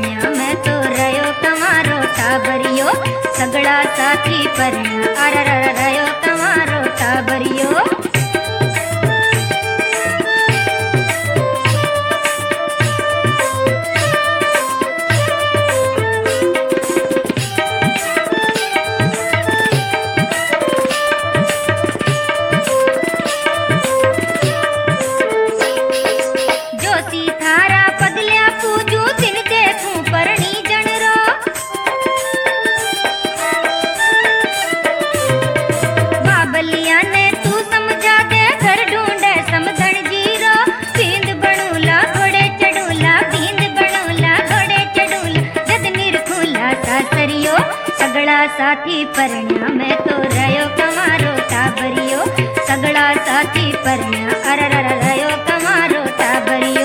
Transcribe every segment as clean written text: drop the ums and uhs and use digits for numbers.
परण्या मैं तो रयो तमारो टाबरियो, सगड़ा साथी परण्या अर रयो तमारो टाबरियो। साथी परण्या मैं तो रयो तमारो टाबरियो, सगड़ा साथी परण्या अर रयो तमारो टाबरियो।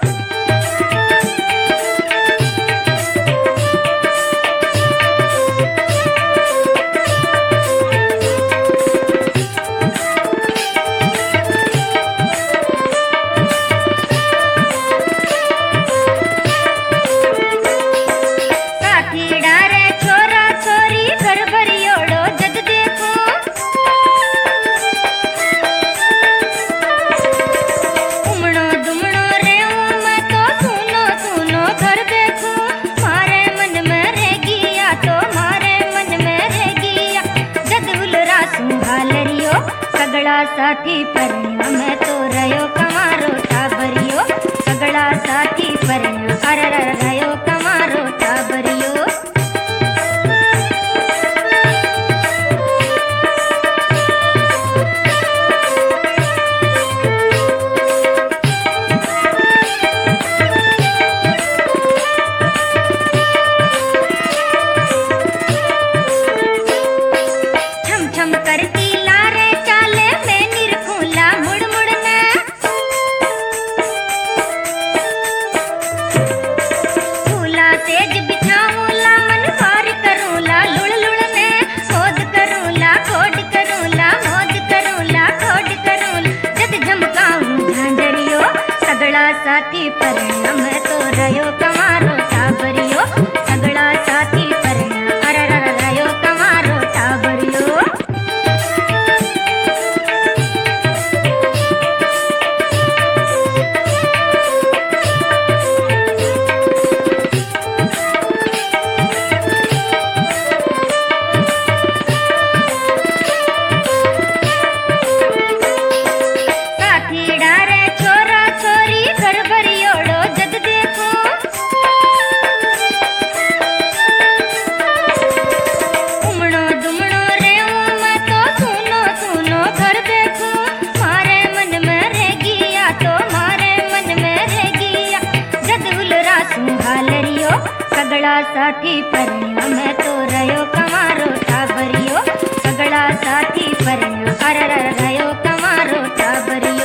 साथी परण्या मैं तो रयो कमारो टाबरियो, सगड़ा साथी परण्या अर रयो कमारो टाबरियो। छम छम करती लारे चाले मैं निरखूला मुड़ मुड़ना, फूला तेज बिछाऊला मन पार करूला लुड़ लुड़ने, खोद करूला खोड करूला मोद करूला खोड करूला, जद झमकाऊं झांझरियो, सगड़ा साथी परण्या मैं तो रयो कमारो टाबरियो, सगड़ा साथी परण्या अर रयो कमारो टाबरियो। सगड़ा साथी परण्या मैं तो रयो कमारो टाबरियो, सगड़ा साथी परण्या अर रयो कमारो टाबरियो।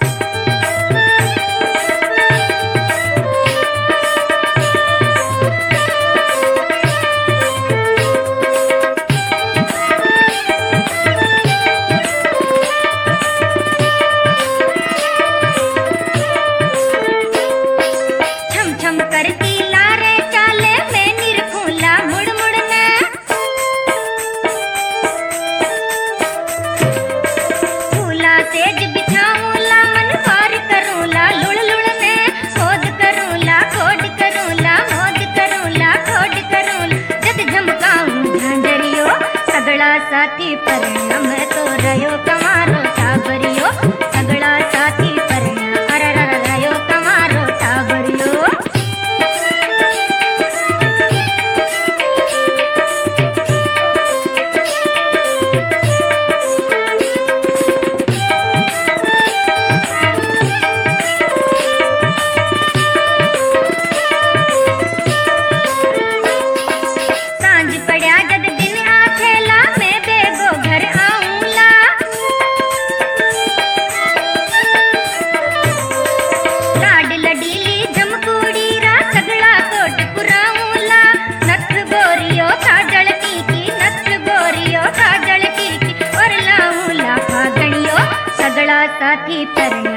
छम छम करती लारे चाले मैं निरखूला मुड़ मुड़ना, फूला तेज बिछाऊला मन पार करूला लुड़ लुड़ने, खोद करूला खोड करूला मोद करूला खोड करूला, जद झमकाऊं झांझरियो, सगड़ा साथी परण्या मैं तो रयो कमारो टाबरियो, सगड़ा साथी परण्या अर रयो कमारो टाबरियो। सांझ पड़या जद दिन आखेला मैं बेगो घर आऊंला, लाड लडीली झमकूड़ी रा सगड़ा कोट पुराऊंला, नथ गोरियो काजल टीकी नथ गोरियो काजल टीकी और लाऊंला फागणियो, सगड़ा साथी परण्या